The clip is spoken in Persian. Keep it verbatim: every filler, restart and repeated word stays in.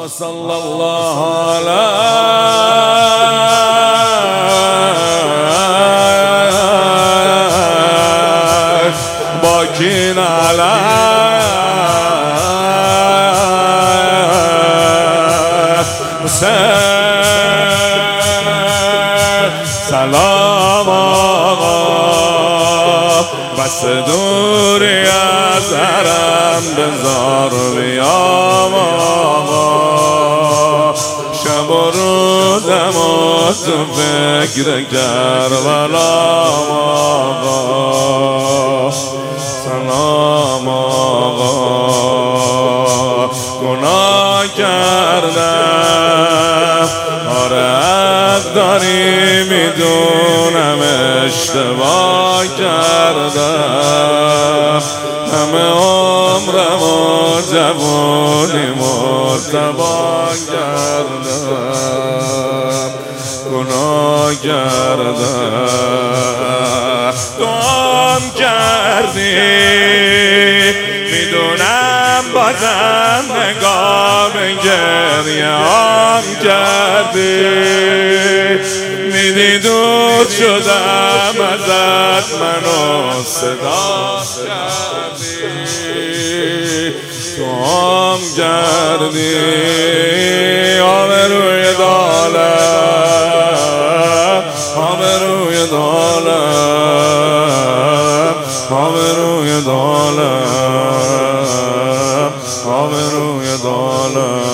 صلی الله علیه باکین علیه سلام آقا بس دوری از حرم بزار بیام آقا شب و روزم و تو فکر کربلام آقا سلام آقا گناه کردم آره حق داری میدونم اشتباه کردم همه عمرم و جوانی مرتبا کردم گناه کردم گم کردی میدونم بازم نگاه به گریه هم کردی میدی دور شدم ازت منو صدا کردی تو هم کردی آبروی دالم آبروی دالم آبروی دالم آبروی دالم